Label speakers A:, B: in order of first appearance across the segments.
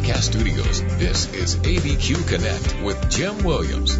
A: Podcast Studios, this is ABQ Connect with Jim Williams.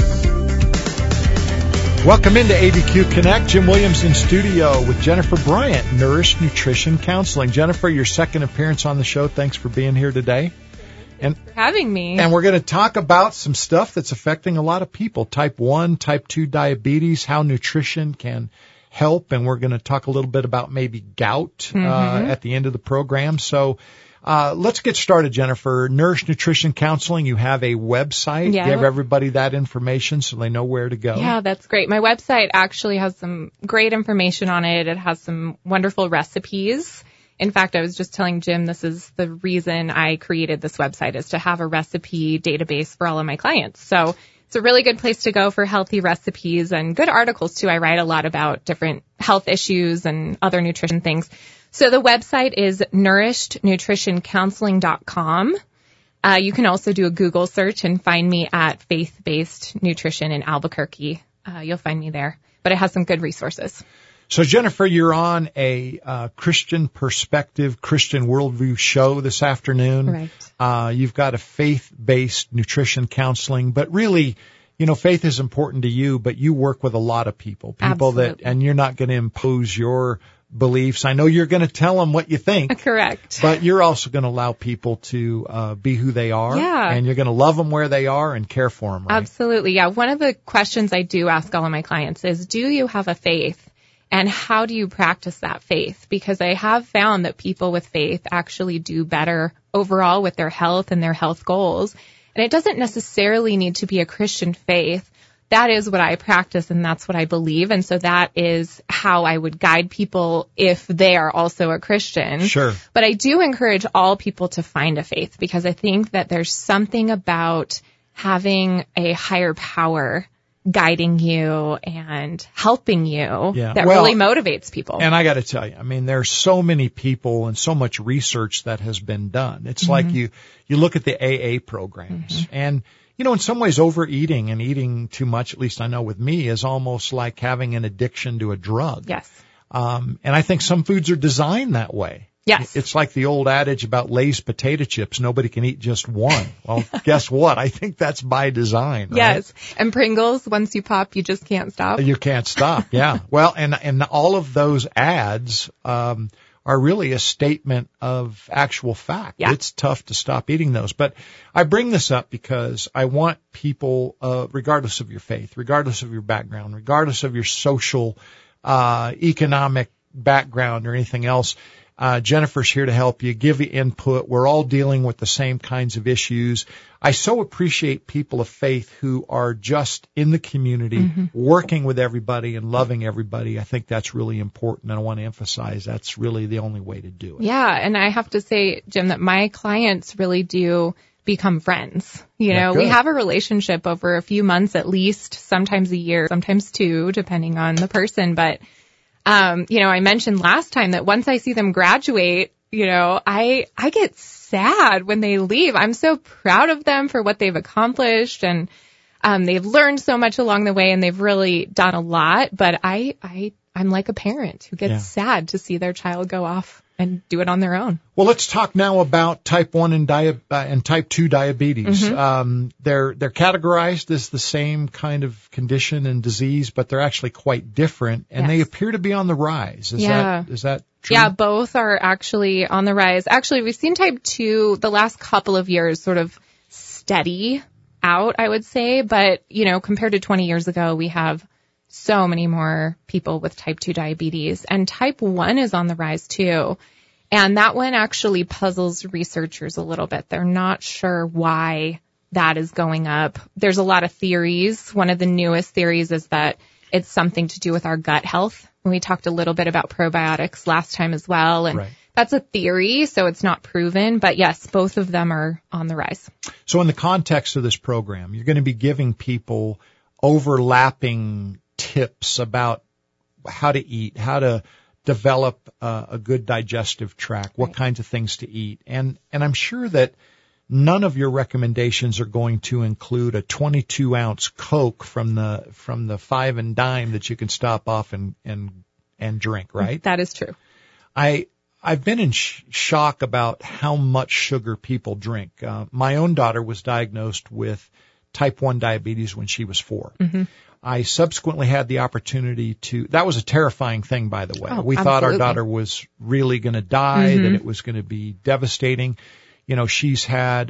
B: Welcome into ABQ Connect. Jim Williams in studio with Jennifer Bryant, Nourish Nutrition Counseling. Jennifer, your second appearance on the show. Thanks for being here today.
C: Thanks for having me.
B: And we're going to talk about some stuff that's affecting a lot of people. Type 1, type 2 diabetes, how nutrition can help. And we're going to talk a little bit about maybe gout at the end of the program. So let's get started, Jennifer. Nourish Nutrition Counseling, you have a website.
C: Yeah.
B: Give everybody that information so they know where to go.
C: Yeah, that's great. My website actually has some great information on it. It has some wonderful recipes. In fact, I was just telling Jim this is the reason I created this website, is to have a recipe database for all of my clients. So it's a really good place to go for healthy recipes and good articles, too. I write a lot about different health issues and other nutrition things. So the website is nourishednutritioncounseling.com. You can also do a Google search and find me at Faith-Based Nutrition in Albuquerque. You'll find me there. But it has some good resources.
B: So, Jennifer, you're on a Christian Perspective, Christian Worldview show this afternoon.
C: Right.
B: You've got a faith-based nutrition counseling, but really, you know, faith is important to you, but you work with a lot of people
C: Absolutely.
B: and you're not going to impose your beliefs. I know you're going to tell them what you think.
C: Correct.
B: But you're also going to allow people to be who they are.
C: Yeah.
B: And you're going to love them where they are and care for them, right?
C: Absolutely. Yeah. One of the questions I do ask all of my clients is, do you have a faith? And how do you practice that faith? Because I have found that people with faith actually do better overall with their health and their health goals. And it doesn't necessarily need to be a Christian faith. That is what I practice and that's what I believe. And so that is how I would guide people if they are also a Christian.
B: Sure.
C: But I do encourage all people to find a faith, because I think that there's something about having a higher power guiding you and helping you that really motivates people.
B: And I got to tell you, I mean, there's so many people and so much research that has been done. It's like you look at the AA programs and, you know, in some ways overeating and eating too much, at least I know with me, is almost like having an addiction to a drug.
C: Yes.
B: And I think some foods are designed that way.
C: Yes.
B: It's like the old adage about Lay's potato chips. Nobody can eat just one. Well, guess what? I think that's by design. Right?
C: Yes. And Pringles, once you pop, you just can't stop.
B: You can't stop. Yeah. Well, and all of those ads, are really a statement of actual fact.
C: Yeah.
B: It's tough to stop eating those. But I bring this up because I want people, regardless of your faith, regardless of your background, regardless of your social, economic background or anything else, Jennifer's here to help you, give you input. We're all dealing with the same kinds of issues. I so appreciate people of faith who are just in the community, working with everybody and loving everybody. I think that's really important, and I want to emphasize that's really the only way to do it.
C: Yeah, and I have to say, Jim, that my clients really do become friends. You know, we have a relationship over a few months at least, sometimes a year, sometimes two, depending on the person, but you know, I mentioned last time that once I see them graduate, you know, I get sad when they leave. I'm so proud of them for what they've accomplished, and they've learned so much along the way, and they've really done a lot. But I'm like a parent who gets sad to see their child go off and do it on their own.
B: Well, let's talk now about type 1 and type 2 diabetes. They're categorized as the same kind of condition and disease, but they're actually quite different, and they appear to be on the rise. Is that true?
C: Yeah, both are actually on the rise. Actually, we've seen type 2 the last couple of years sort of steady out, I would say, but, you know, compared to 20 years ago, we have so many more people with type 2 diabetes, and type 1 is on the rise too. And that one actually puzzles researchers a little bit. They're not sure why that is going up. There's a lot of theories. One of the newest theories is that it's something to do with our gut health. And we talked a little bit about probiotics last time as well. And that's a theory, so it's not proven. But yes, both of them are on the rise.
B: So in the context of this program, you're going to be giving people overlapping tips about how to eat, how to develop a good digestive tract, what kinds of things to eat. And I'm sure that none of your recommendations are going to include a 22-ounce Coke from the 5 and dime that you can stop off and drink, right?
C: That is true.
B: I I've been in shock about how much sugar people drink. My own daughter was diagnosed with type 1 diabetes when she was 4. Mm-hmm. I subsequently had the opportunity that was a terrifying thing, by the way. We thought our daughter was really going to die, that it was going to be devastating. You know, she's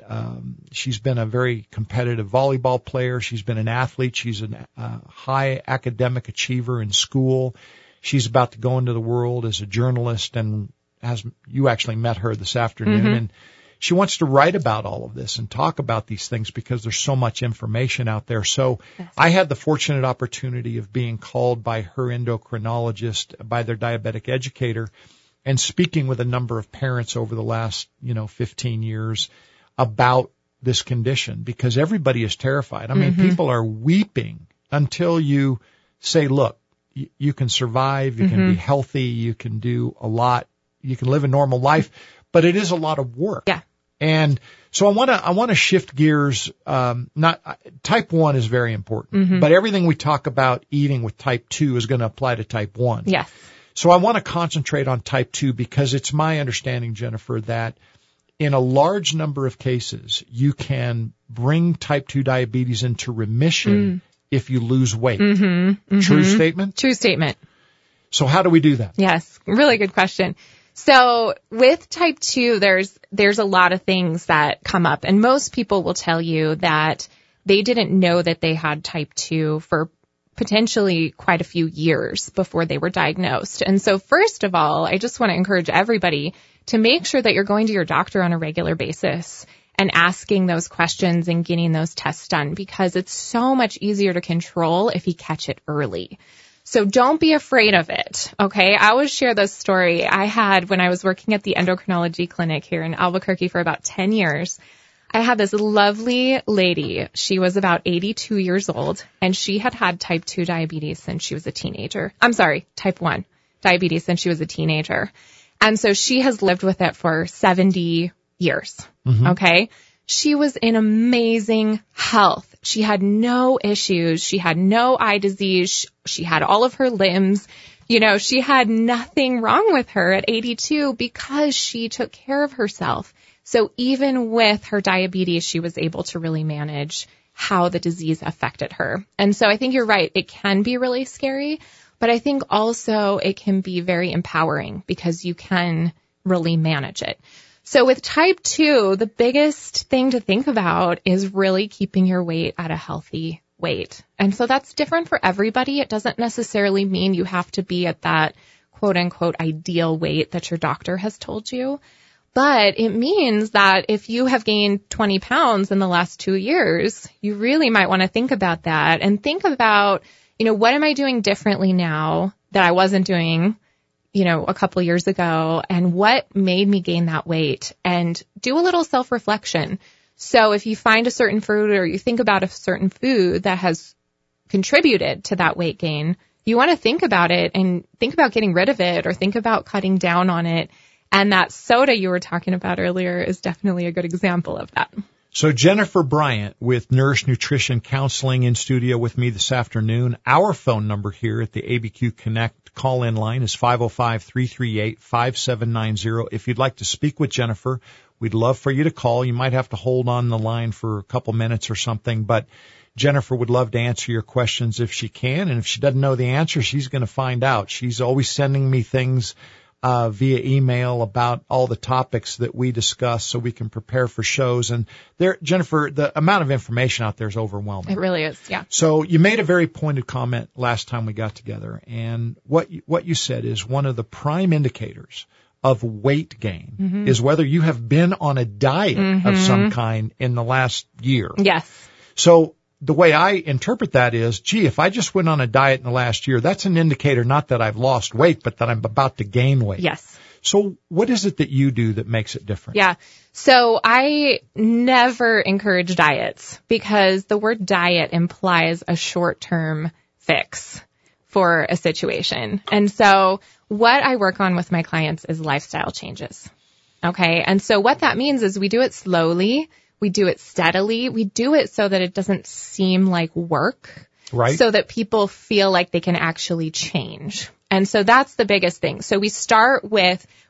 B: been a very competitive volleyball player. She's been an athlete. She's a high academic achiever in school. She's about to go into the world as a journalist, and you actually met her this afternoon, and she wants to write about all of this and talk about these things because there's so much information out there. So I had the fortunate opportunity of being called by her endocrinologist, by their diabetic educator, and speaking with a number of parents over the last, 15 years about this condition, because everybody is terrified. I mean, people are weeping until you say, look, you can survive, you can be healthy, you can do a lot, you can live a normal life, but it is a lot of work.
C: Yeah.
B: And so I want to shift gears. Type 1 is very important, but everything we talk about eating with type 2 is going to apply to type 1.
C: Yes.
B: So I want to concentrate on type 2 because it's my understanding, Jennifer, that in a large number of cases, you can bring type 2 diabetes into remission if you lose weight. True statement?
C: True statement.
B: So how do we do that?
C: Yes. Really good question. So with type 2, there's a lot of things that come up, and most people will tell you that they didn't know that they had type 2 for potentially quite a few years before they were diagnosed. And so first of all, I just want to encourage everybody to make sure that you're going to your doctor on a regular basis and asking those questions and getting those tests done, because it's so much easier to control if you catch it early. So don't be afraid of it, okay? I always share this story I had when I was working at the endocrinology clinic here in Albuquerque for about 10 years. I had this lovely lady. She was about 82 years old, and she had had type 2 diabetes since she was a teenager. I'm sorry, type 1 diabetes since she was a teenager. And so she has lived with it for 70 years, okay? She was in amazing health. She had no issues. She had no eye disease. She had all of her limbs. She had nothing wrong with her at 82 because she took care of herself. So even with her diabetes, she was able to really manage how the disease affected her. And so I think you're right. It can be really scary, but I think also it can be very empowering because you can really manage it. So with type 2, the biggest thing to think about is really keeping your weight at a healthy weight. And so that's different for everybody. It doesn't necessarily mean you have to be at that quote unquote ideal weight that your doctor has told you. But it means that if you have gained 20 pounds in the last 2 years, you really might want to think about that and think about, what am I doing differently now that I wasn't doing a couple years ago, and what made me gain that weight, and do a little self-reflection. So if you find a certain food or you think about a certain food that has contributed to that weight gain, you want to think about it and think about getting rid of it or think about cutting down on it. And that soda you were talking about earlier is definitely a good example of that.
B: So Jennifer Bryant with Nourish Nutrition Counseling in studio with me this afternoon. Our phone number here at the ABQ Connect call-in line is 505-338-5790. If you'd like to speak with Jennifer, we'd love for you to call. You might have to hold on the line for a couple minutes or something, but Jennifer would love to answer your questions if she can. And if she doesn't know the answer, she's going to find out. She's always sending me things via email about all the topics that we discuss so we can prepare for shows. And Jennifer, the amount of information out there is overwhelming.
C: It really is, yeah.
B: So you made a very pointed comment last time we got together. And what you said is one of the prime indicators of weight gain is whether you have been on a diet of some kind in the last year.
C: Yes.
B: So the way I interpret that is, if I just went on a diet in the last year, that's an indicator not that I've lost weight, but that I'm about to gain weight.
C: Yes.
B: So what is it that you do that makes it different?
C: Yeah. So I never encourage diets because the word diet implies a short-term fix for a situation. And so what I work on with my clients is lifestyle changes. Okay. And so what that means is we do it slowly. We do it steadily. We do it so that it doesn't seem like work.
B: Right.
C: So that people feel like they can actually change. And so that's the biggest thing. So we start with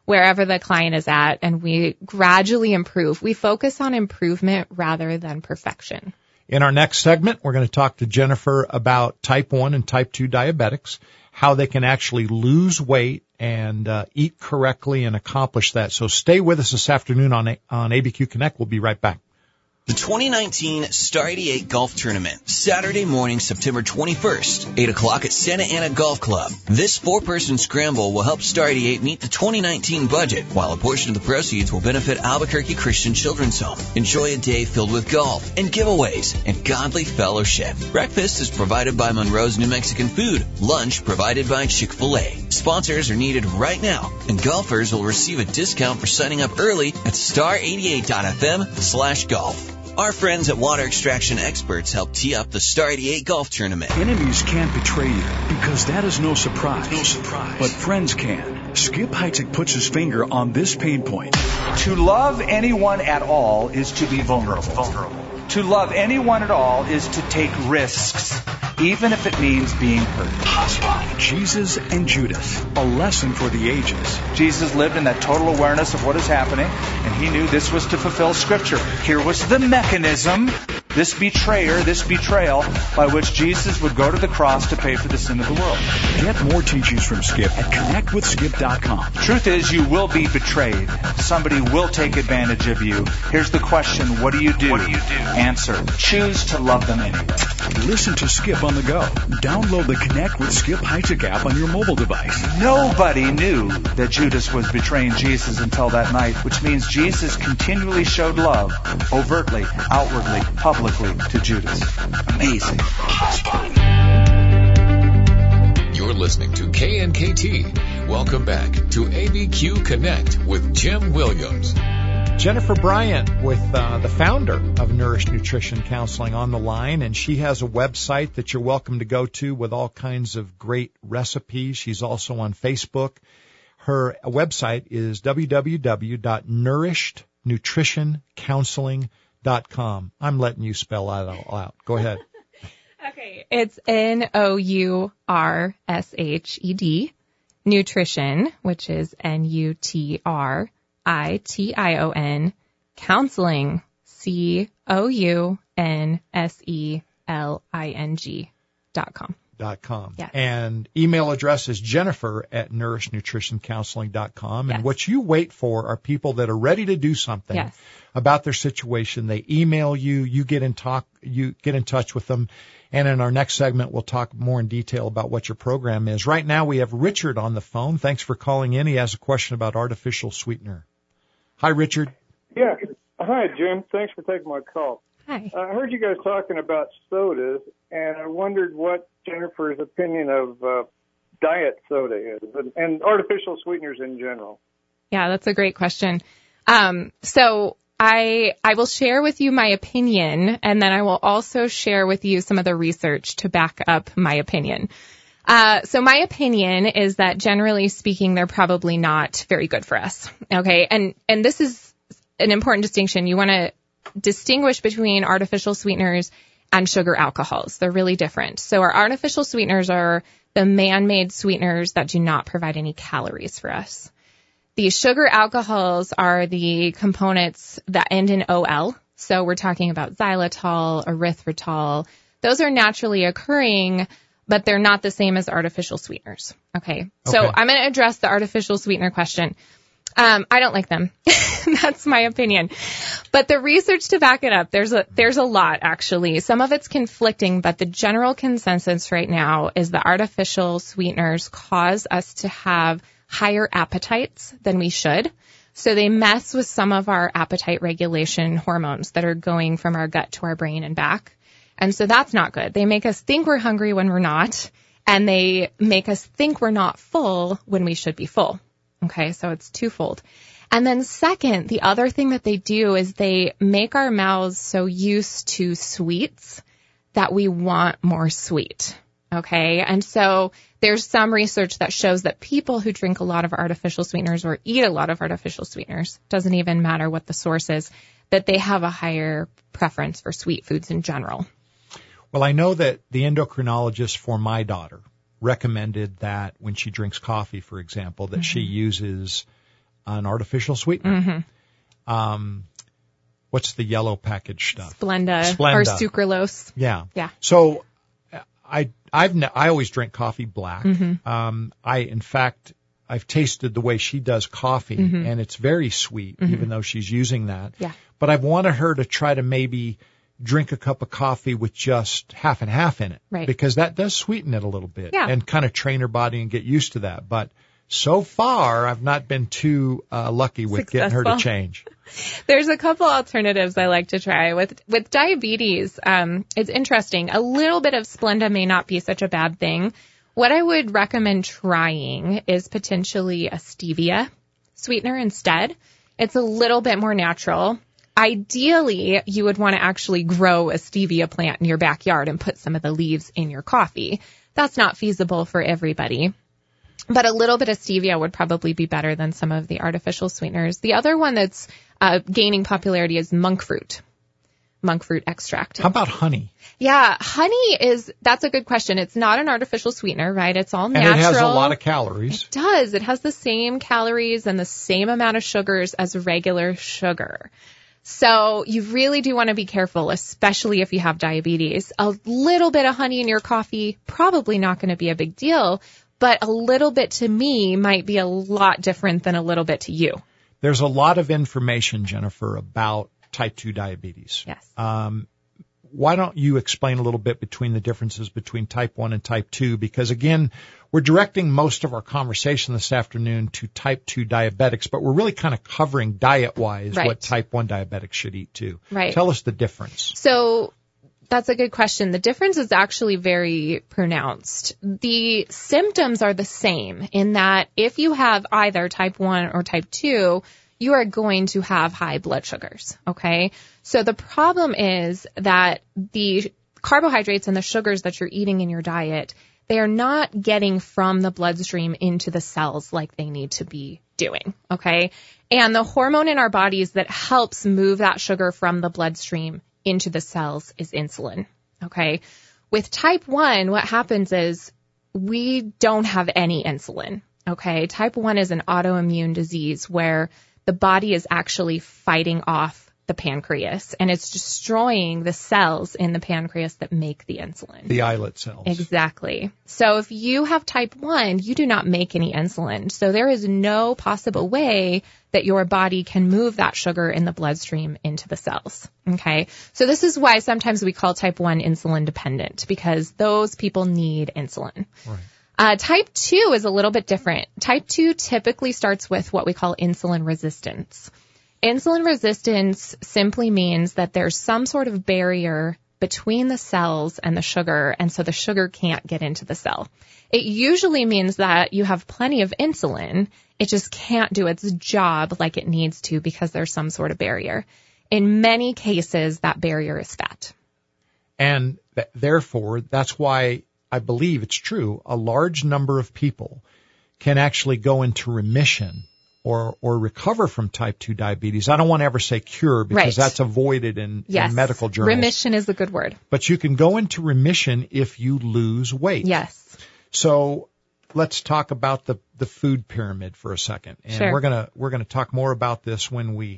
C: wherever the client is at, and we gradually improve. We focus on improvement rather than perfection.
B: In our next segment, we're going to talk to Jennifer about type 1 and type 2 diabetics, how they can actually lose weight and eat correctly and accomplish that. So stay with us this afternoon on ABQ Connect. We'll be right back.
D: The 2019 Star 88 Golf Tournament, Saturday morning, September 21st, 8 o'clock at Santa Ana Golf Club. This 4-person scramble will help Star 88 meet the 2019 budget, while a portion of the proceeds will benefit Albuquerque Christian Children's Home. Enjoy a day filled with golf and giveaways and godly fellowship. Breakfast is provided by Monroe's New Mexican Food. Lunch provided by Chick-fil-A. Sponsors are needed right now, and golfers will receive a discount for signing up early at star88.fm/golf. Our friends at Water Extraction Experts help tee up the Star 88 Golf Tournament.
E: Enemies can't betray you because that is no surprise. But friends can. Skip Heitzig puts his finger on this pain point.
F: To love anyone at all is to be vulnerable. To love anyone at all is to take risks, even if it means being hurt.
E: Jesus and Judas, a lesson for the ages.
F: Jesus lived in that total awareness of what is happening, and he knew this was to fulfill Scripture. Here was the mechanism, this betrayal, by which Jesus would go to the cross to pay for the sin of the world.
E: Get more teachings from Skip at connectwithskip.com.
F: Truth is, you will be betrayed. Somebody will take advantage of you. Here's the question, what do you do? Answer, choose to love them anyway.
E: Listen to Skip on the go. Download the Connect with Skip Heitzig app on your mobile device.
F: Nobody knew that Judas was betraying Jesus until that night, which means Jesus continually showed love, overtly, outwardly, publicly, to Judas. Amazing.
A: You're listening to KNKT. Welcome back to ABQ Connect with Jim Williams.
B: Jennifer Bryant with the founder of Nourish Nutrition Counseling on the line, and she has a website that you're welcome to go to with all kinds of great recipes. She's also on Facebook. Her website is www.nourishednutritioncounseling.com. I'm letting you spell that all out. Go ahead.
C: Okay, it's NOURSHED, nutrition, which is NUTRITION, counseling, COUNSELING.com.
B: Yes. And email address is Jennifer@nourishnutritioncounseling.com. And what you wait for are people that are ready to do something about their situation. They email you, you get in touch with them. And in our next segment, we'll talk more in detail about what your program is. Right now, we have Richard on the phone. Thanks for calling in. He has a question about artificial sweetener. Hi, Richard.
G: Yeah. Hi, Jim. Thanks for taking my call.
C: Hi.
G: I heard you guys talking about sodas, and I wondered what Jennifer's opinion of diet soda is and artificial sweeteners in general.
C: Yeah, that's a great question. So I will share with you my opinion, and then I will also share with you some of the research to back up my opinion. So my opinion is that generally speaking, they're probably not very good for us. Okay. And this is an important distinction. You want to distinguish between artificial sweeteners and sugar alcohols. They're really different. So our artificial sweeteners are the man-made sweeteners that do not provide any calories for us. The sugar alcohols are the components that end in OL. So we're talking about xylitol, erythritol. Those are naturally occurring, but they're not the same as artificial sweeteners. Okay. So I'm going to address the artificial sweetener question. I don't like them. That's my opinion. But the research to back it up, there's a lot actually. Some of it's conflicting, but the general consensus right now is that artificial sweeteners cause us to have higher appetites than we should. So they mess with some of our appetite regulation hormones that are going from our gut to our brain and back. And so that's not good. They make us think we're hungry when we're not, and they make us think we're not full when we should be full. Okay, so it's twofold. And then second, the other thing that they do is they make our mouths so used to sweets that we want more sweet. Okay, and so there's some research that shows that people who drink a lot of artificial sweeteners or eat a lot of artificial sweeteners, doesn't even matter what the source is, that they have a higher preference for sweet foods in general.
B: Well, I know that the endocrinologist for my daughter recommended that when she drinks coffee, for example, that she uses an artificial sweetener. What's the yellow package stuff?
C: Splenda. Or sucralose.
B: Yeah.
C: Yeah.
B: So I always drink coffee black. In fact, I've tasted the way she does coffee, and it's very sweet, even though she's using that.
C: Yeah.
B: But I've wanted her to try to maybe drink a cup of coffee with just half and half in it.
C: Right.
B: Because that does sweeten it a little bit.
C: Yeah.
B: And kind of train her body and get used to that. But so far, I've not been too lucky with getting her to change.
C: There's a couple alternatives I like to try. With diabetes, it's interesting. A little bit of Splenda may not be such a bad thing. What I would recommend trying is potentially a stevia sweetener instead. It's a little bit more natural. Ideally, you would want to actually grow a stevia plant in your backyard and put some of the leaves in your coffee. That's not feasible for everybody. But a little bit of stevia would probably be better than some of the artificial sweeteners. The other one that's gaining popularity is monk fruit extract.
B: How about honey?
C: Yeah, that's a good question. It's not an artificial sweetener, right? It's all natural.
B: And it has a lot of calories.
C: It does. It has the same calories and the same amount of sugars as regular sugar. So you really do want to be careful, especially if you have diabetes. A little bit of honey in your coffee, probably not going to be a big deal, but a little bit to me might be a lot different than a little bit to you.
B: There's a lot of information, Jennifer, about type 2 diabetes.
C: Yes.
B: Why don't you explain a little bit between the differences between type 1 and type 2? Because, again, we're directing most of our conversation this afternoon to type 2 diabetics, but we're really kind of covering diet-wise what type 1 diabetics should eat too.
C: Right.
B: Tell us the difference.
C: So that's a good question. The difference is actually very pronounced. The symptoms are the same in that if you have either type 1 or type 2, you are going to have high blood sugars, okay? So the problem is that the carbohydrates and the sugars that you're eating in your diet, they are not getting from the bloodstream into the cells like they need to be doing, okay? And the hormone in our bodies that helps move that sugar from the bloodstream into the cells is insulin, okay? With type 1, what happens is we don't have any insulin, okay? Type 1 is an autoimmune disease where the body is actually fighting off the pancreas, and it's destroying the cells in the pancreas that make the insulin.
B: The islet cells.
C: Exactly. So if you have type 1, you do not make any insulin. So there is no possible way that your body can move that sugar in the bloodstream into the cells. Okay. So this is why sometimes we call type 1 insulin dependent, because those people need insulin.
B: Right.
C: Type 2 is a little bit different. Type 2 typically starts with what we call insulin resistance. Insulin resistance simply means that there's some sort of barrier between the cells and the sugar, and so the sugar can't get into the cell. It usually means that you have plenty of insulin. It just can't do its job like it needs to because there's some sort of barrier. In many cases, that barrier is fat.
B: And therefore, that's why I believe it's true. A large number of people can actually go into remission or recover from type 2 diabetes. I don't want to ever say cure because that's avoided in medical journals.
C: Remission is a good word.
B: But you can go into remission if you lose weight.
C: Yes.
B: So let's talk about the food pyramid for a second. And
C: sure.
B: we're gonna talk more about this when we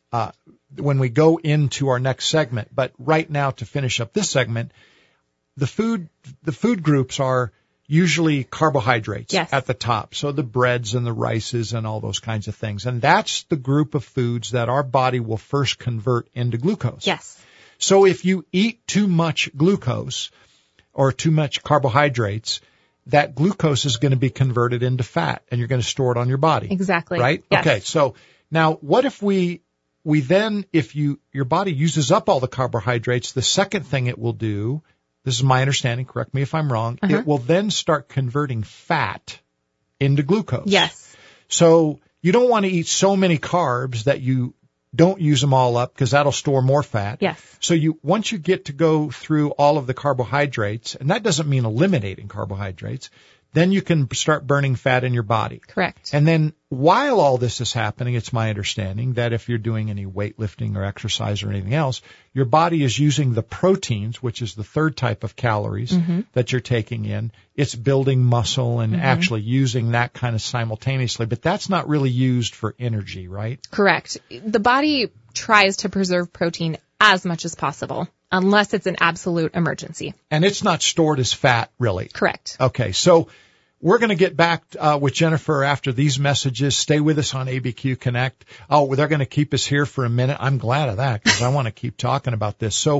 B: go into our next segment. But right now, to finish up this segment, the food groups are usually carbohydrates at the top. So the breads and the rices and all those kinds of things. And that's the group of foods that our body will first convert into glucose.
C: Yes.
B: So if you eat too much glucose or too much carbohydrates, that glucose is going to be converted into fat and you're going to store it on your body.
C: Exactly.
B: Right?
C: Yes.
B: Okay. So now what if we then, if your body uses up all the carbohydrates, the second thing it will do, this is my understanding, correct me if I'm wrong, it will then start converting fat into glucose.
C: Yes.
B: So you don't want to eat so many carbs that you don't use them all up because that'll store more fat.
C: Yes.
B: So once you get to go through all of the carbohydrates, and that doesn't mean eliminating carbohydrates, then you can start burning fat in your body.
C: Correct.
B: And then while all this is happening, it's my understanding that if you're doing any weightlifting or exercise or anything else, your body is using the proteins, which is the third type of calories that you're taking in. It's building muscle and actually using that kind of simultaneously. But that's not really used for energy, right?
C: Correct. The body tries to preserve protein as much as possible, unless it's an absolute emergency.
B: And it's not stored as fat, really.
C: Correct.
B: Okay, so we're going to get back with Jennifer after these messages. Stay with us on ABQ Connect. Oh, they're going to keep us here for a minute. I'm glad of that because I want to keep talking about this. So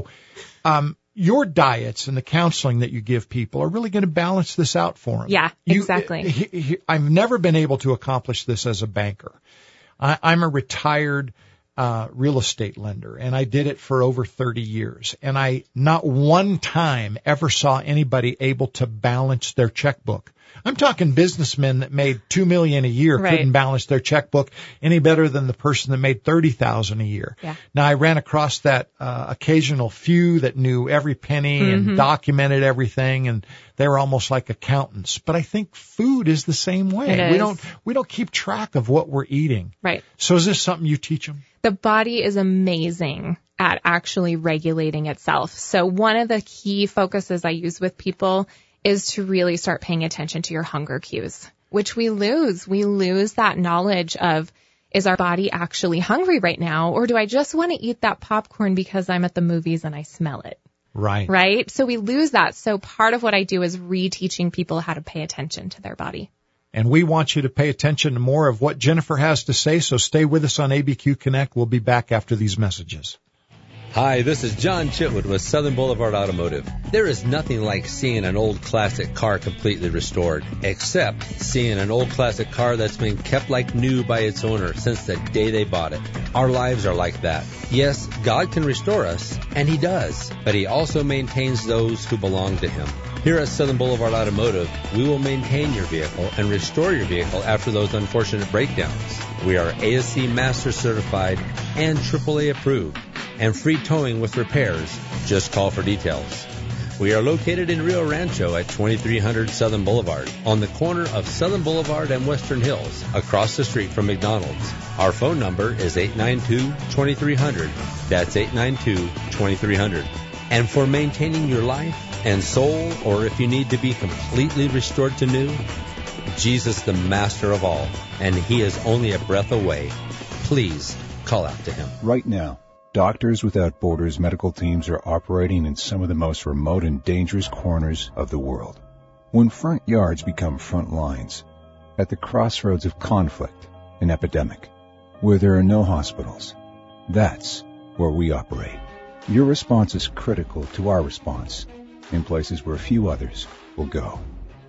B: your diets and the counseling that you give people are really going to balance this out for them.
C: Yeah, exactly.
B: I've never been able to accomplish this as a banker. I'm a retired real estate lender, and I did it for over 30 years. And I not one time ever saw anybody able to balance their checkbook. I'm talking businessmen that made $2 million a year couldn't balance their checkbook any better than the person that made $30,000 a year.
C: Yeah.
B: Now I ran across that occasional few that knew every penny and documented everything, and they were almost like accountants. But I think food is the same way.
C: It is.
B: We don't keep track of what we're eating.
C: Right.
B: So is this something you teach them?
C: The body is amazing at actually regulating itself. So one of the key focuses I use with people is to really start paying attention to your hunger cues, which we lose. We lose that knowledge of, is our body actually hungry right now? Or do I just want to eat that popcorn because I'm at the movies and I smell it?
B: Right.
C: Right? So we lose that. So part of what I do is reteaching people how to pay attention to their body.
B: And we want you to pay attention to more of what Jennifer has to say, so stay with us on ABQ Connect. We'll be back after these messages.
H: Hi, this is John Chitwood with Southern Boulevard Automotive. There is nothing like seeing an old classic car completely restored, except seeing an old classic car that's been kept like new by its owner since the day they bought it. Our lives are like that. Yes, God can restore us, and He does, but He also maintains those who belong to Him. Here at Southern Boulevard Automotive, we will maintain your vehicle and restore your vehicle after those unfortunate breakdowns. We are ASC Master Certified and AAA approved, and free towing with repairs. Just call for details. We are located in Rio Rancho at 2300 Southern Boulevard, on the corner of Southern Boulevard and Western Hills, across the street from McDonald's. Our phone number is 892-2300. That's 892-2300. And for maintaining your life and soul, or if you need to be completely restored to new, Jesus, the master of all, and He is only a breath away. Please call out to Him.
I: Right now, Doctors Without Borders medical teams are operating in some of the most remote and dangerous corners of the world. When front yards become front lines, at the crossroads of conflict and epidemic, where there are no hospitals, that's where we operate. Your response is critical to our response in places where few others will go.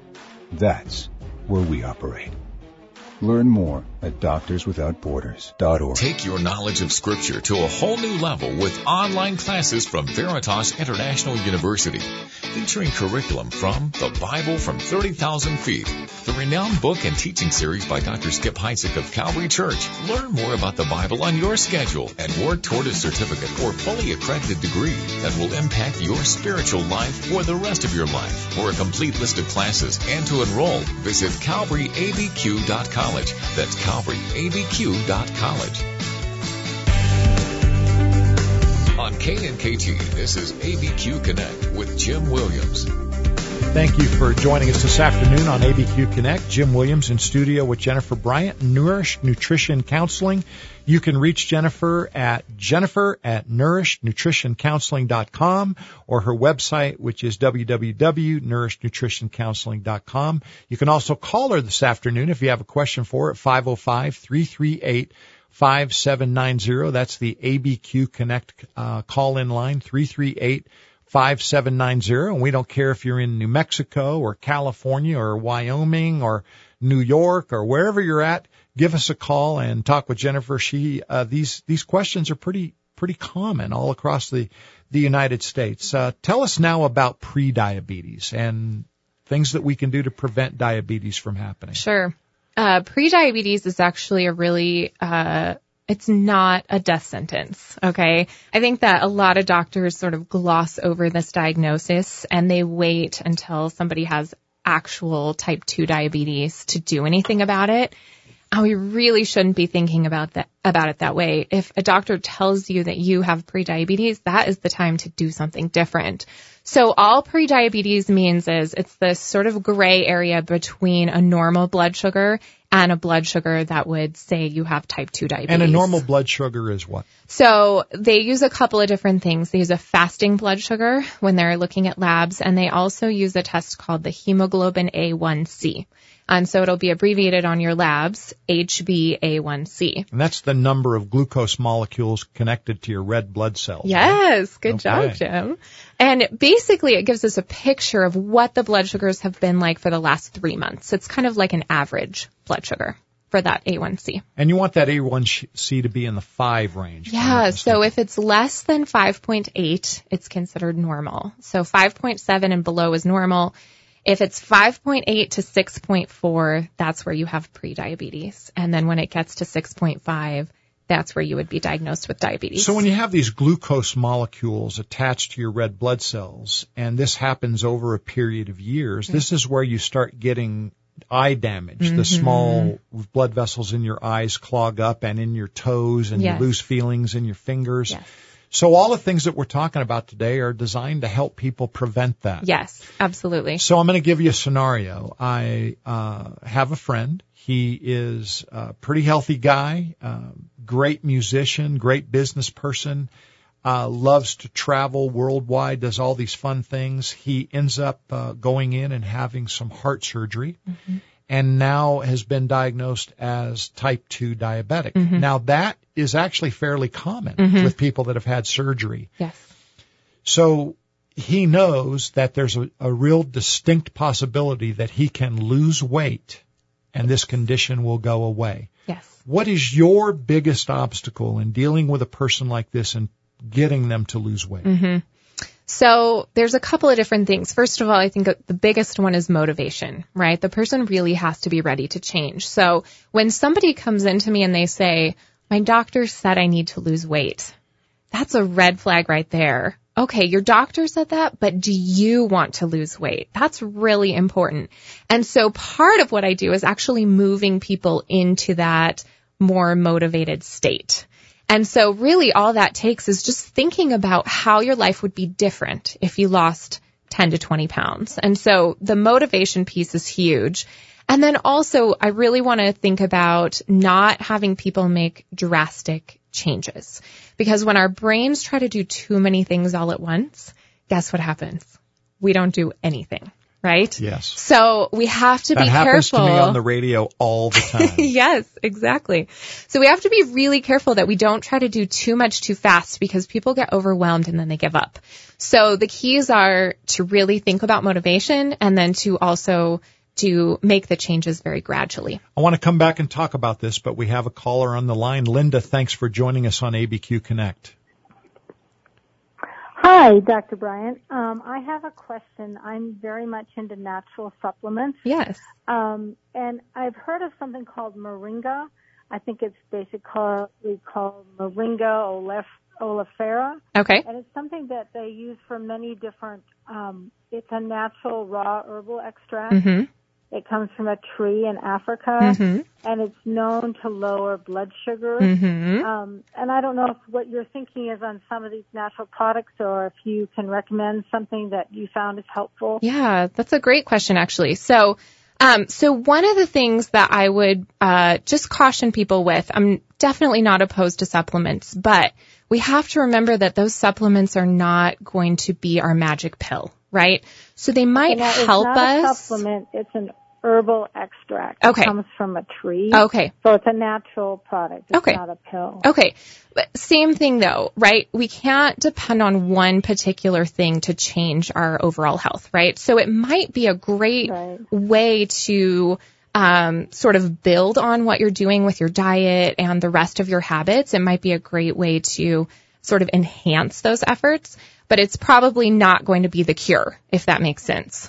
I: That's where we operate. Learn more at doctorswithoutborders.org.
A: Take your knowledge of Scripture to a whole new level with online classes from Veritas International University, featuring curriculum from The Bible from 30,000 Feet, the renowned book and teaching series by Dr. Skip Heitzig of Calvary Church. Learn more about the Bible on your schedule and work toward a certificate or fully accredited degree that will impact your spiritual life for the rest of your life. For a complete list of classes and to enroll, visit CalvaryABQ.college. That's CalvaryABQ.college. On KNKT, this is ABQ Connect with Jim Williams.
B: Thank you for joining us this afternoon on ABQ Connect. Jim Williams in studio with Jennifer Bryant, Nourish Nutrition Counseling. You can reach Jennifer at nourishnutritioncounseling.com or her website, which is www.nourishnutritioncounseling.com. You can also call her this afternoon if you have a question for her at 505-338-5790. That's the ABQ Connect call-in line, 338-5790. And we don't care if you're in New Mexico or California or Wyoming or New York or wherever you're at. Give us a call and talk with Jennifer. These questions are pretty common all across the United States. Tell us now about prediabetes and things that we can do to prevent diabetes from happening.
C: Sure. Prediabetes is actually a really, it's not a death sentence. Okay. I think that a lot of doctors sort of gloss over this diagnosis and they wait until somebody has actual type 2 diabetes to do anything about it. And we really shouldn't be thinking about it that way. If a doctor tells you that you have prediabetes, that is the time to do something different. So all prediabetes means is it's this sort of gray area between a normal blood sugar and a blood sugar that would say you have type 2 diabetes.
B: And a normal blood sugar is what?
C: So they use a couple of different things. They use a fasting blood sugar when they're looking at labs, and they also use a test called the hemoglobin A1C. And so it'll be abbreviated on your labs, HbA1c.
B: And that's the number of glucose molecules connected to your red blood cells.
C: Yes,
B: right?
C: Good job, Jim. And basically it gives us a picture of what the blood sugars have been like for the last 3 months. It's kind of like an average blood sugar for that A1C.
B: And you want that A1C to be in the 5 range.
C: Yeah, so if it's less than 5.8, it's considered normal. So 5.7 and below is normal. If it's 5.8 to 6.4, that's where you have prediabetes. And then when it gets to 6.5, that's where you would be diagnosed with diabetes.
B: So when you have these glucose molecules attached to your red blood cells, and this happens over a period of years, this is where you start getting eye damage. The small blood vessels in your eyes clog up and in your toes, and you lose feelings in your fingers.
C: Yes.
B: So all the things that we're talking about today are designed to help people prevent that.
C: Yes, absolutely.
B: So I'm going to give you a scenario. I have a friend. He is a pretty healthy guy, great musician, great business person, loves to travel worldwide, does all these fun things. He ends up going in and having some heart surgery, and now has been diagnosed as type 2 diabetic. Now, that is actually fairly common with people that have had surgery.
C: Yes.
B: So he knows that there's a real distinct possibility that he can lose weight and this condition will go away.
C: Yes.
B: What is your biggest obstacle in dealing with a person like this and getting them to lose weight?
C: So there's a couple of different things. First of all, I think the biggest one is motivation, right? The person really has to be ready to change. So when somebody comes into me and they say, my doctor said I need to lose weight, that's a red flag right there. Okay, your doctor said that, but do you want to lose weight? That's really important. And so part of what I do is actually moving people into that more motivated state. And so really all that takes is just thinking about how your life would be different if you lost 10 to 20 pounds. And so the motivation piece is huge. And then also I really want to think about not having people make drastic changes. Because when our brains try to do too many things all at once, guess what happens? We don't do anything. Right?
B: Yes.
C: So we have to be careful. That
B: happens to me on the radio all the time.
C: Yes, exactly. So we have to be really careful that we don't try to do too much too fast because people get overwhelmed and then they give up. So the keys are to really think about motivation and then to also to make the changes very gradually.
B: I want to come back and talk about this, but we have a caller on the line. Linda, thanks for joining us on ABQ Connect.
J: Hi, Dr. Bryant. I have a question. I'm very much into natural supplements.
C: Yes.
J: And I've heard of something called moringa. I think it's basically called moringa oleifera.
C: Okay.
J: And it's something that they use for many different, it's a natural raw herbal extract. It comes from a tree in Africa, and it's known to lower blood sugar. And I don't know if what you're thinking is on some of these natural products or if you can recommend something that you found is helpful.
C: Yeah, that's a great question, actually. So one of the things that I would just caution people with, I'm definitely not opposed to supplements, but we have to remember that those supplements are not going to be our magic pill, right? So they might help us.
J: It's not a supplement, it's an herbal extract.
C: Okay.
J: It comes from a tree.
C: Okay.
J: So it's a natural product. It's not a pill.
C: Okay. But same thing though, right? We can't depend on one particular thing to change our overall health, right? So it might be a great way to sort of build on what you're doing with your diet and the rest of your habits. It might be a great way to sort of enhance those efforts, but it's probably not going to be the cure, if that makes sense.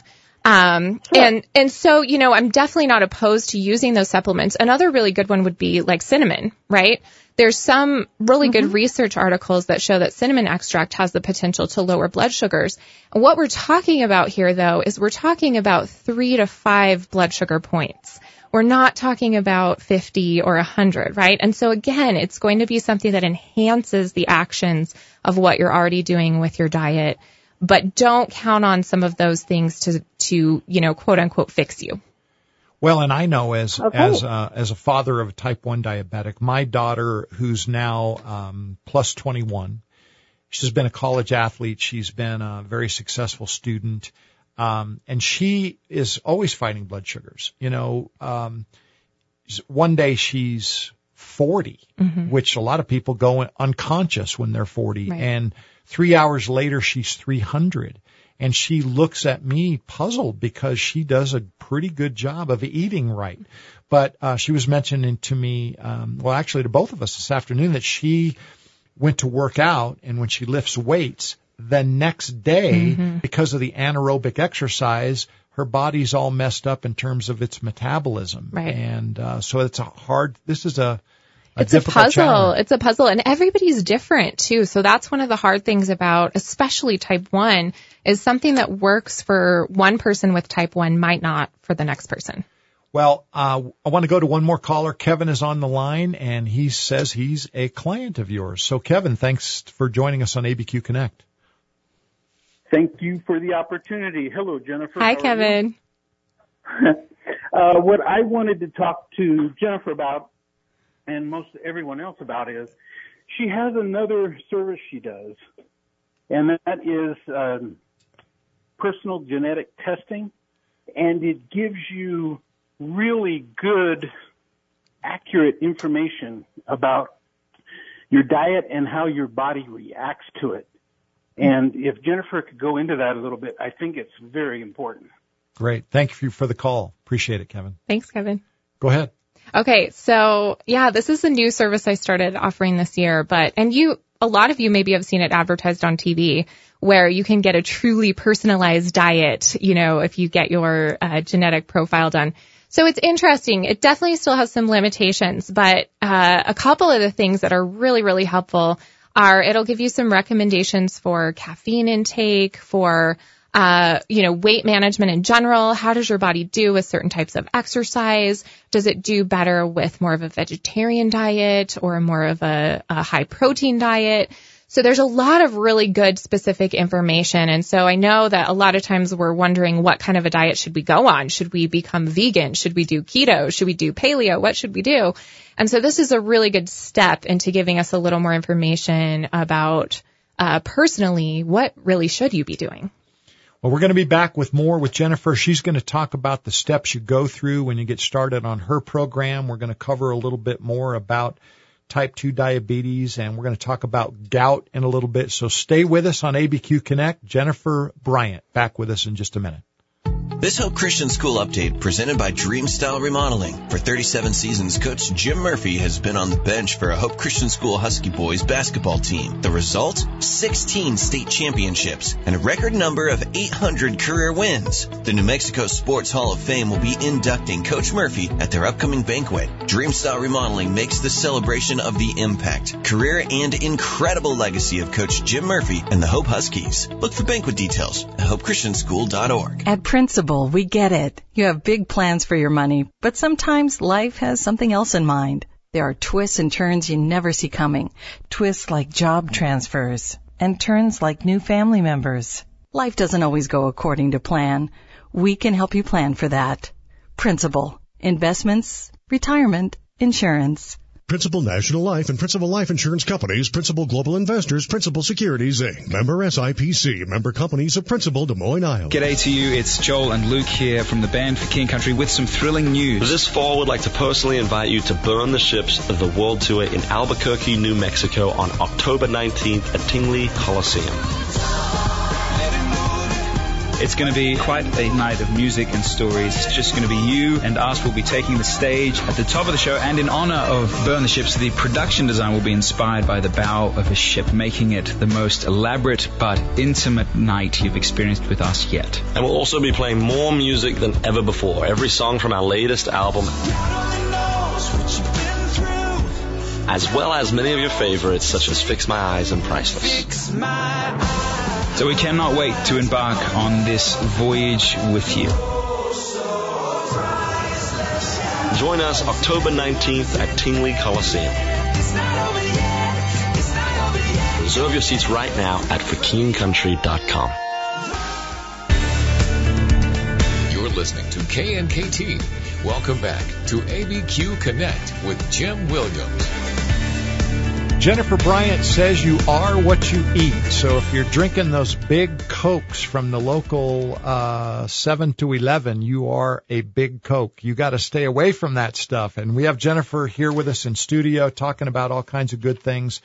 C: And so, I'm definitely not opposed to using those supplements. Another really good one would be like cinnamon, right? There's some really good research articles that show that cinnamon extract has the potential to lower blood sugars. And what we're talking about here, though, is we're talking about 3 to 5 blood sugar points. We're not talking about 50 or 100, right? And so, again, it's going to be something that enhances the actions of what you're already doing with your diet. But don't count on some of those things to quote unquote fix you.
B: Well, and I know as a father of a type 1 diabetic, my daughter, who's now plus 21, she's been a college athlete. She's been a very successful student, and she is always fighting blood sugars. One day she's 40, which a lot of people go unconscious when they're 40, right. And 3 hours later, she's 300. And she looks at me puzzled because she does a pretty good job of eating right. But she was mentioning to me, actually to both of us this afternoon, that she went to work out, and when she lifts weights, the next day, because of the anaerobic exercise, her body's all messed up in terms of its metabolism. Right. And so it's It's a puzzle. Challenge.
C: It's a puzzle, and everybody's different too. So that's one of the hard things about, especially type 1, is something that works for one person with type 1 might not for the next person.
B: Well, I want to go to one more caller. Kevin is on the line, and he says he's a client of yours. So, Kevin, thanks for joining us on ABQ Connect.
K: Thank you for the opportunity. Hello, Jennifer.
C: Hi, Kevin.
K: What I wanted to talk to Jennifer about, and most everyone else about, is she has another service she does, and that is personal genetic testing, and it gives you really good, accurate information about your diet and how your body reacts to it. And if Jennifer could go into that a little bit, I think it's very important.
B: Great. Thank you for the call. Appreciate it, Kevin.
C: Thanks, Kevin.
B: Go ahead.
C: Okay, so this is a new service I started offering this year, a lot of you maybe have seen it advertised on TV, where you can get a truly personalized diet, if you get your genetic profile done. So it's interesting. It definitely still has some limitations, but a couple of the things that are really, really helpful are it'll give you some recommendations for caffeine intake, for weight management in general. How does your body do with certain types of exercise? Does it do better with more of a vegetarian diet or more of a high protein diet? So there's a lot of really good specific information. And so I know that a lot of times we're wondering, what kind of a diet should we go on? Should we become vegan? Should we do keto? Should we do paleo? What should we do? And so this is a really good step into giving us a little more information about personally, what really should you be doing?
B: Well, we're going to be back with more with Jennifer. She's going to talk about the steps you go through when you get started on her program. We're going to cover a little bit more about type 2 diabetes, and we're going to talk about gout in a little bit. So stay with us on ABQ Connect. Jennifer Bryant back with us in just a minute.
D: This Hope Christian School update presented by Dream Style Remodeling. For 37 seasons, Coach Jim Murphy has been on the bench for a Hope Christian School Husky Boys basketball team. The result? 16 state championships and a record number of 800 career wins. The New Mexico Sports Hall of Fame will be inducting Coach Murphy at their upcoming banquet. Dream Style Remodeling makes the celebration of the impact, career, and incredible legacy of Coach Jim Murphy and the Hope Huskies. Look for banquet details at hopechristianschool.org.
L: At Principal, we get it. You have big plans for your money, but sometimes life has something else in mind. There are twists and turns you never see coming. Twists like job transfers and turns like new family members. Life doesn't always go according to plan. We can help you plan for that. Principal, investments, retirement, insurance.
M: Principal National Life and Principal Life Insurance Companies, Principal Global Investors, Principal Securities, Inc. Member SIPC, member companies of Principal Des Moines, Iowa.
N: G'day to you, it's Joel and Luke here from the Band for King Country with some thrilling news.
O: This fall, we'd like to personally invite you to Burn the Ships of the World Tour in Albuquerque, New Mexico on October 19th at Tingley Coliseum.
N: It's going to be quite a night of music and stories. It's just going to be you and us. We'll be taking the stage at the top of the show. And in honor of Burn the Ships, the production design will be inspired by the bow of a ship, making it the most elaborate but intimate night you've experienced with us yet.
O: And we'll also be playing more music than ever before. Every song from our latest album, as well as many of your favorites, such as Fix My Eyes and Priceless.
N: So we cannot wait to embark on this voyage with you.
O: Join us October 19th at Tingley Coliseum. Reserve your seats right now at forkeencountry.com.
A: You're listening to KNKT. Welcome back to ABQ Connect with Jim Williams.
B: Jennifer Bryant says you are what you eat. So if you're drinking those big Cokes from the local 7 to 11, you are a big Coke. You got to stay away from that stuff. And we have Jennifer here with us in studio talking about all kinds of good things.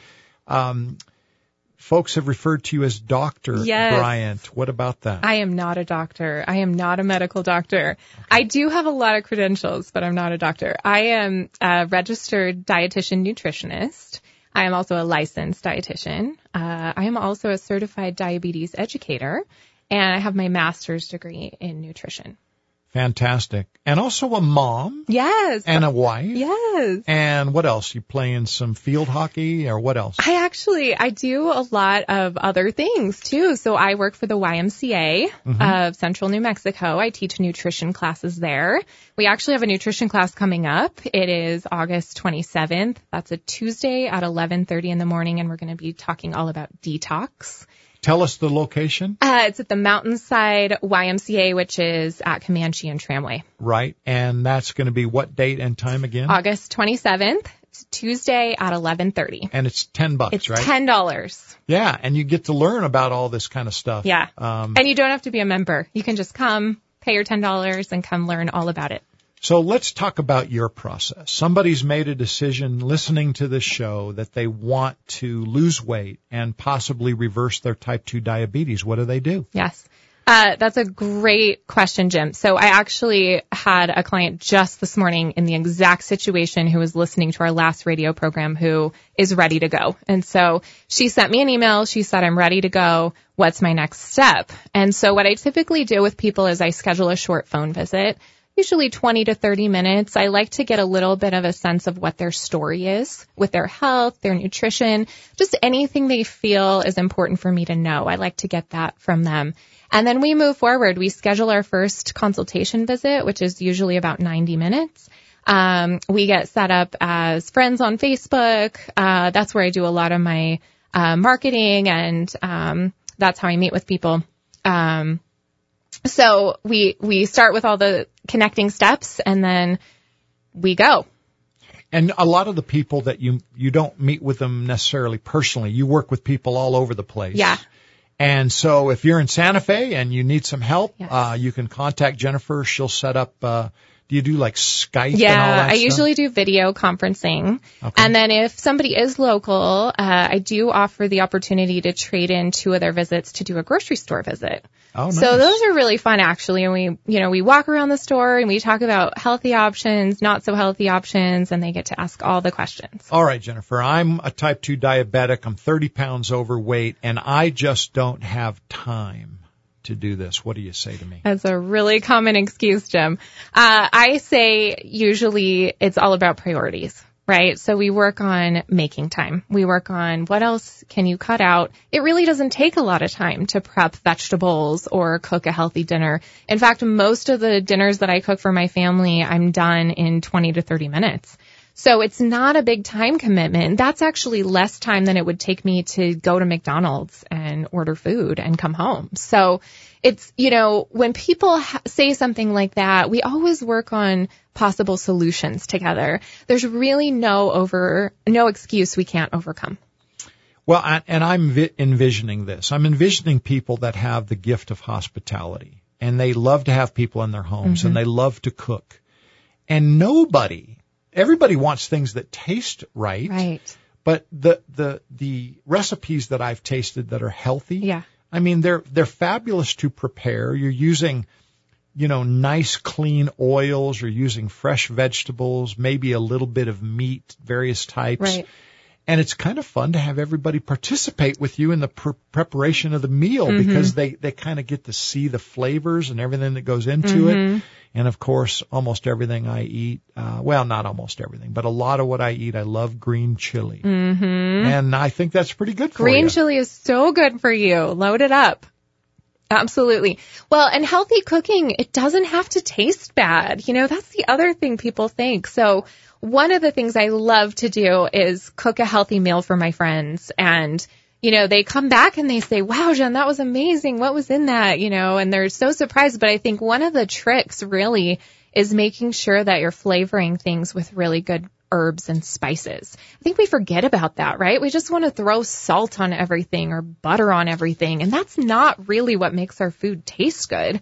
B: Folks have referred to you as Dr. Bryant. What about that?
C: I am not a doctor. I am not a medical doctor. Okay. I do have a lot of credentials, but I'm not a doctor. I am a registered dietitian nutritionist. I am also a licensed dietitian. I am also a certified diabetes educator, and I have my master's degree in nutrition.
B: Fantastic. And also a mom.
C: Yes.
B: And a wife.
C: Yes.
B: And what else? You playing some field hockey or what else?
C: I do a lot of other things too. So I work for the YMCA of Central New Mexico. I teach nutrition classes there. We actually have a nutrition class coming up. It is August 27th. That's a Tuesday at 11:30 in the morning, and we're going to be talking all about detox.
B: Tell us the location.
C: It's at the Mountainside YMCA, which is at Comanche and Tramway.
B: Right. And that's going to be what date and time again?
C: August 27th. It's Tuesday at 11:30.
B: And it's $10,
C: it's
B: right?
C: It's $10.
B: Yeah. And you get to learn about all this kind of stuff.
C: Yeah. And you don't have to be a member. You can just come, pay your $10 and come learn all about it.
B: So let's talk about your process. Somebody's made a decision listening to this show that they want to lose weight and possibly reverse their type 2 diabetes. What do they do?
C: Yes. That's a great question, Jim. So I actually had a client just this morning in the exact situation who was listening to our last radio program who is ready to go. And so she sent me an email. She said, I'm ready to go. What's my next step? And so what I typically do with people is I schedule a short phone visit. Usually 20 to 30 minutes. I like to get a little bit of a sense of what their story is with their health, their nutrition, just anything they feel is important for me to know. I like to get that from them. And then we move forward. We schedule our first consultation visit, which is usually about 90 minutes. We get set up as friends on Facebook. That's where I do a lot of my marketing, and that's how I meet with people. So we start with all the connecting steps, and then we go.
B: And a lot of the people that you don't meet with them necessarily personally. You work with people all over the place.
C: Yeah.
B: And so if you're in Santa Fe and you need some help, you can contact Jennifer. She'll set up, do you do like Skype and all that
C: I
B: stuff?
C: usually do video conferencing. Okay. And then if somebody is local, I do offer the opportunity to trade in 2 of their visits to do a grocery store visit.
B: Oh, nice.
C: So those are really fun, actually. And we walk around the store and we talk about healthy options, not so healthy options, and they get to ask all the questions.
B: All right, Jennifer, I'm a type 2 diabetic. I'm 30 pounds overweight, and I just don't have time to do this. What do you say to me?
C: That's a really common excuse, Jim. I say usually it's all about priorities. Right? So we work on making time. We work on what else can you cut out. It really doesn't take a lot of time to prep vegetables or cook a healthy dinner. In fact, most of the dinners that I cook for my family, I'm done in 20 to 30 minutes. So it's not a big time commitment. That's actually less time than it would take me to go to McDonald's and order food and come home. So it's, when people say something like that, we always work on possible solutions together. There's really no excuse we can't overcome.
B: Well, and I'm envisioning this. I'm envisioning people that have the gift of hospitality, and they love to have people in their homes, and they love to cook. And everybody wants things that taste right.
C: Right.
B: But the recipes that I've tasted that are healthy, I mean, they're fabulous to prepare. You're using, nice clean oils. You're using fresh vegetables, maybe a little bit of meat, various types.
C: Right.
B: And it's kind of fun to have everybody participate with you in the preparation of the meal because they kind of get to see the flavors and everything that goes into it. And of course, almost everything I eat, not almost everything, but a lot of what I eat, I love green chili. And I think that's pretty good for you.
C: Green chili is so good for you. Load it up. Absolutely. Well, and healthy cooking, it doesn't have to taste bad. That's the other thing people think. So one of the things I love to do is cook a healthy meal for my friends. And, they come back and they say, wow, Jen, that was amazing. What was in that? And they're so surprised. But I think one of the tricks really is making sure that you're flavoring things with really good herbs and spices. I think we forget about that, right? We just want to throw salt on everything or butter on everything. And that's not really what makes our food taste good.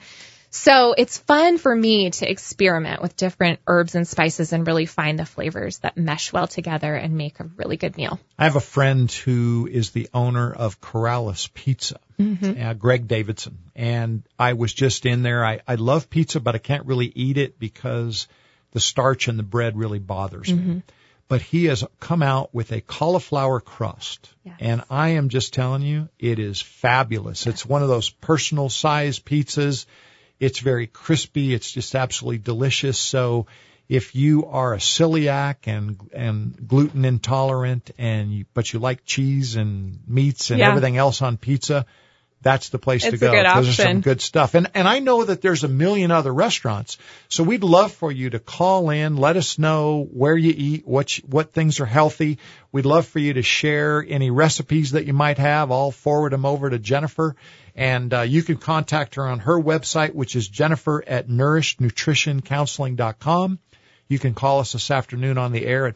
C: So it's fun for me to experiment with different herbs and spices and really find the flavors that mesh well together and make a really good meal.
B: I have a friend who is the owner of Corrales Pizza, Greg Davidson. And I was just in there. I love pizza, but I can't really eat it because the starch in the bread really bothers me. But he has come out with a cauliflower crust. Yes. And I am just telling you, it is fabulous. Yes. It's one of those personal size pizzas. It's very crispy. It's just absolutely delicious. So if you are a celiac and gluten intolerant but you like cheese and meats and everything else on pizza, that's the place to go.
C: It's a good option.
B: Those are some good stuff. And I know that there's a million other restaurants. So we'd love for you to call in, let us know where you eat, what things are healthy. We'd love for you to share any recipes that you might have. I'll forward them over to Jennifer. And you can contact her on her website, which is jennifer@nourishednutritioncounseling.com. You can call us this afternoon on the air at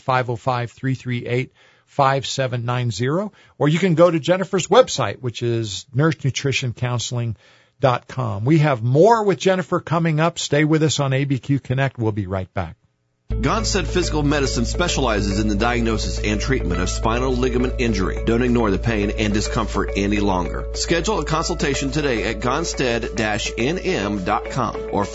B: 505-338-5790, or you can go to Jennifer's website, which is nourishednutritioncounseling.com. We have more with Jennifer coming up. Stay with us on ABQ Connect. We'll be right back.
P: Gonstead Physical Medicine specializes in the diagnosis and treatment of spinal ligament injury. Don't ignore the pain and discomfort any longer. Schedule a consultation today at gonstead-nm.com or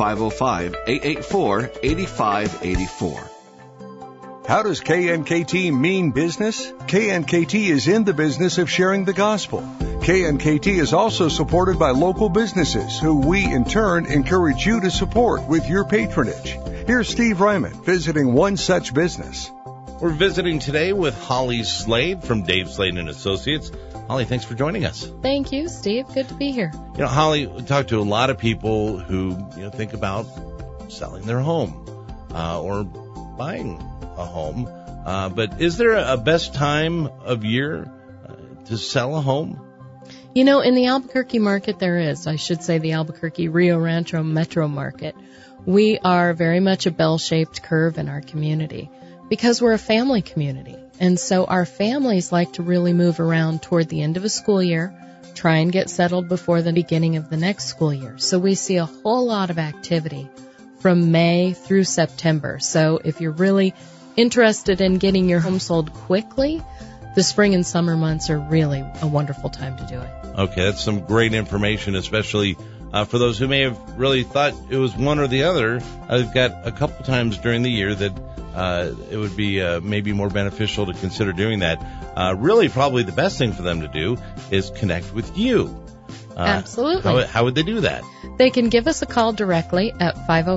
P: 505-884-8584.
Q: How does KNKT mean business? KNKT is in the business of sharing the gospel. KNKT is also supported by local businesses who we, in turn, encourage you to support with your patronage. Here's Steve Ryman visiting one such business.
R: We're visiting today with Holly Slade from Dave Slade & Associates. Holly, thanks for joining us.
S: Thank you, Steve. Good to be here.
R: Holly, we talk to a lot of people who think about selling their home or buying a home. But is there a best time of year to sell a home?
S: In the Albuquerque market there is. I should say the Albuquerque Rio Rancho metro market. We are very much a bell-shaped curve in our community because we're a family community. And so our families like to really move around toward the end of a school year, try and get settled before the beginning of the next school year. So we see a whole lot of activity from May through September. So if you're really interested in getting your home sold quickly, the spring and summer months are really a wonderful time to do it.
R: Okay, that's some great information, especially for those who may have really thought it was one or the other. I've got a couple times during the year that it would be maybe more beneficial to consider doing that. Really, probably the best thing for them to do is connect with you.
S: Absolutely.
R: How would they do that?
S: They can give us a call directly at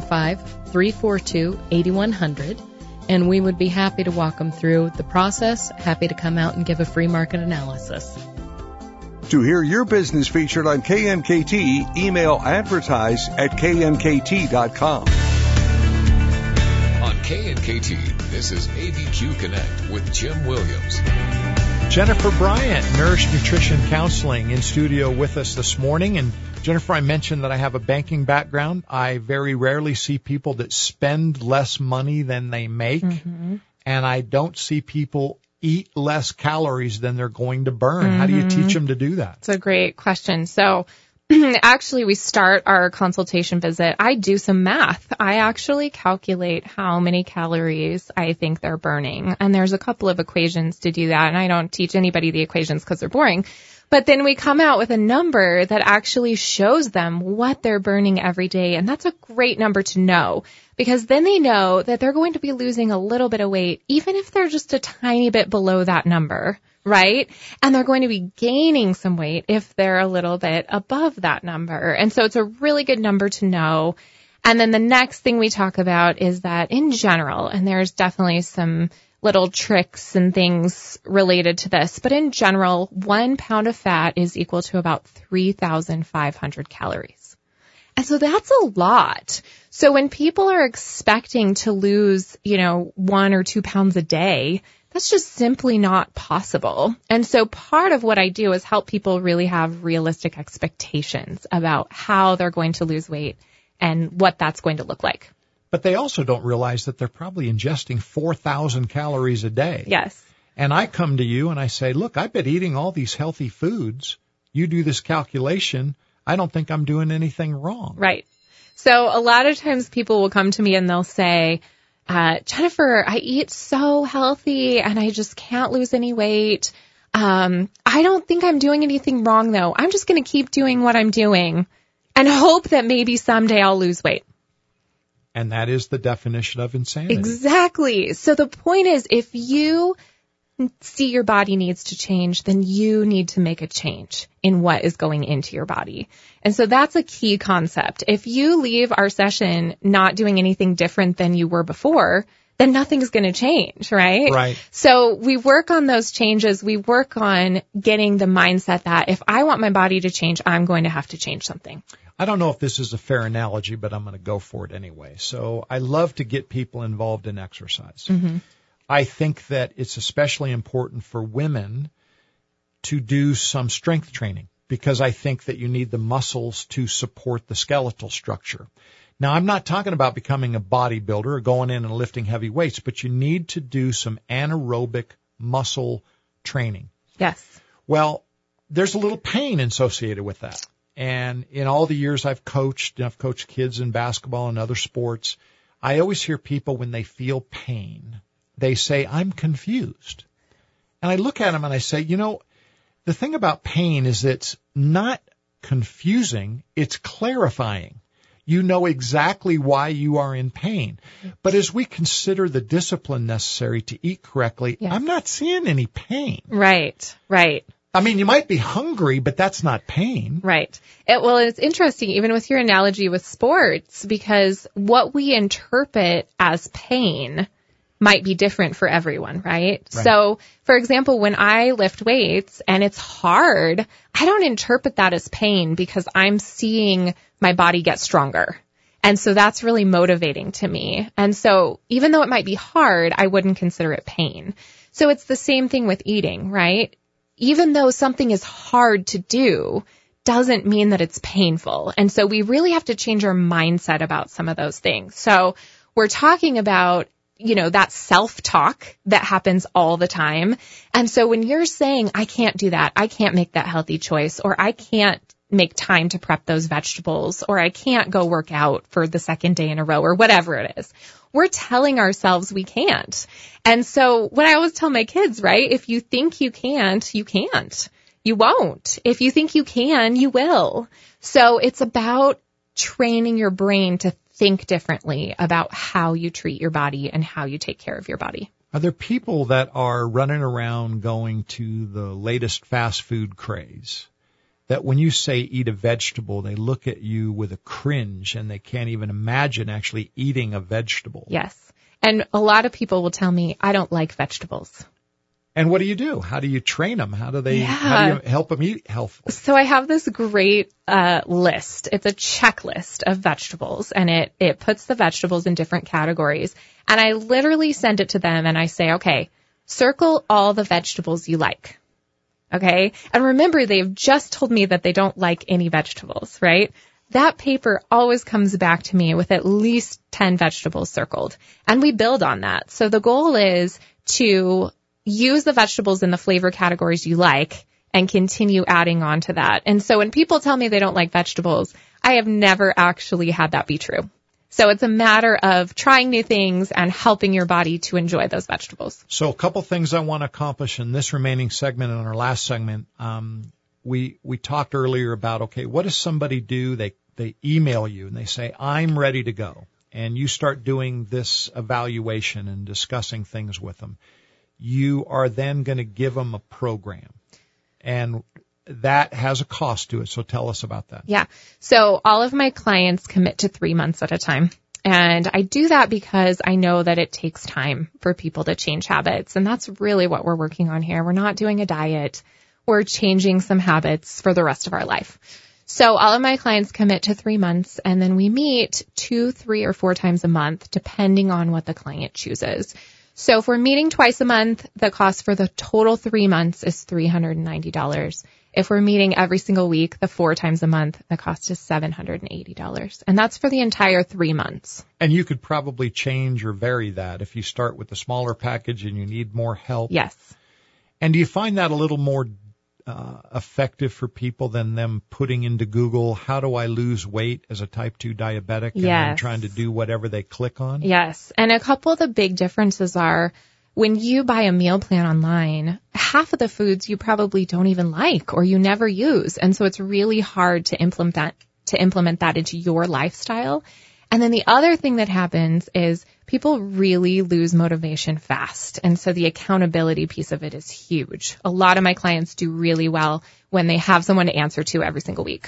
S: 505-342-8100, and we would be happy to walk them through the process, happy to come out and give a free market analysis.
Q: To hear your business featured on KNKT, email advertise@knkt.com.
A: On KNKT, this is ABQ Connect with Jim Williams.
B: Jennifer Bryant, Nourish Nutrition Counseling, in studio with us this morning. And Jennifer, I mentioned that I have a banking background. I very rarely see people that spend less money than they make. And I don't see people eat less calories than they're going to burn. How do you teach them to do that?
C: It's a great question. So actually, we start our consultation visit. I do some math. I actually calculate how many calories I think they're burning. And there's a couple of equations to do that. And I don't teach anybody the equations because they're boring. But then we come out with a number that actually shows them what they're burning every day. And that's a great number to know, because then they know that they're going to be losing a little bit of weight, even if they're just a tiny bit below that number, right? And they're going to be gaining some weight if they're a little bit above that number. And so it's a really good number to know. And then the next thing we talk about is that in general, and there's definitely some little tricks and things related to this, but in general, 1 pound of fat is equal to about 3,500 calories. And so that's a lot. So when people are expecting to lose, 1 or 2 pounds a day, that's just simply not possible. And so part of what I do is help people really have realistic expectations about how they're going to lose weight and what that's going to look like.
B: But they also don't realize that they're probably ingesting 4,000 calories a day.
C: Yes.
B: And I come to you and I say, look, I've been eating all these healthy foods. You do this calculation. I don't think I'm doing anything wrong.
C: Right. So a lot of times people will come to me and they'll say, Jennifer, I eat so healthy and I just can't lose any weight. I don't think I'm doing anything wrong, though. I'm just going to keep doing what I'm doing and hope that maybe someday I'll lose weight.
B: And that is the definition of insanity.
C: Exactly. So the point is, if you see your body needs to change, then you need to make a change in what is going into your body. And so that's a key concept. If you leave our session not doing anything different than you were before, then nothing's going to change, right?
B: Right.
C: So we work on those changes. We work on getting the mindset that if I want my body to change, I'm going to have to change something.
B: I don't know if this is a fair analogy, but I'm going to go for it anyway. So I love to get people involved in exercise.
C: Mm-hmm.
B: I think that it's especially important for women to do some strength training, because I think that you need the muscles to support the skeletal structure. Now, I'm not talking about becoming a bodybuilder or going in and lifting heavy weights, but you need to do some anaerobic muscle training.
C: Yes.
B: Well, there's a little pain associated with that. And in all the years I've coached kids in basketball and other sports, I always hear people when they feel pain, they say, I'm confused. And I look at them and I say, the thing about pain is it's not confusing, it's clarifying. You know exactly why you are in pain. But as we consider the discipline necessary to eat correctly, yes. I'm not seeing any pain.
C: Right, right.
B: I mean, you might be hungry, but that's not pain.
C: Right. It's interesting, even with your analogy with sports, because what we interpret as pain might be different for everyone, right? So, for example, when I lift weights and it's hard, I don't interpret that as pain because I'm seeing my body get stronger. And so that's really motivating to me. And so even though it might be hard, I wouldn't consider it pain. So it's the same thing with eating, right? Even though something is hard to do, doesn't mean that it's painful. And so we really have to change our mindset about some of those things. So we're talking about, that self-talk that happens all the time. And so when you're saying, I can't do that, I can't make that healthy choice, or I can't make time to prep those vegetables, or I can't go work out for the second day in a row, or whatever it is, we're telling ourselves we can't. And so what I always tell my kids, right? If you think you can't, you can't. You won't. If you think you can, you will. So it's about training your brain to think differently about how you treat your body and how you take care of your body.
B: Are there people that are running around going to the latest fast food craze that when you say eat a vegetable, they look at you with a cringe and they can't even imagine actually eating a vegetable?
C: Yes. And a lot of people will tell me, I don't like vegetables.
B: And what do you do? How do you train them? How do you help them eat healthfully?
C: So I have this great list. It's a checklist of vegetables, and it puts the vegetables in different categories. And I literally send it to them and I say, okay, circle all the vegetables you like. Okay. And remember, they've just told me that they don't like any vegetables, right? That paper always comes back to me with at least 10 vegetables circled, and we build on that. So the goal is to use the vegetables in the flavor categories you like and continue adding on to that. And so when people tell me they don't like vegetables, I have never actually had that be true. So it's a matter of trying new things and helping your body to enjoy those vegetables.
B: So a couple things I want to accomplish in this remaining segment and our last segment. We talked earlier about, okay, what does somebody do? They email you and they say, I'm ready to go. And you start doing this evaluation and discussing things with them. You are then going to give them a program. And that has a cost to it. So tell us about that.
C: Yeah. So all of my clients commit to 3 months at a time. And I do that because I know that it takes time for people to change habits. And that's really what we're working on here. We're not doing a diet. We're changing some habits for the rest of our life. So all of my clients commit to 3 months, and then we meet 2, 3, or 4 times a month, depending on what the client chooses. So if we're meeting twice a month, the cost for the total 3 months is $390. If we're meeting every single week, the 4 times a month, the cost is $780. And that's for the entire 3 months.
B: And you could probably change or vary that if you start with the smaller package and you need more help.
C: Yes.
B: And do you find that a little more effective for people than them putting into Google, how do I lose weight as a type 2 diabetic?
C: Yes.
B: And then trying to do whatever they click on?
C: Yes. And a couple of the big differences are when you buy a meal plan online, half of the foods you probably don't even like or you never use. And so it's really hard to implement that into your lifestyle. And then the other thing that happens is people really lose motivation fast. And so the accountability piece of it is huge. A lot of my clients do really well when they have someone to answer to every single week.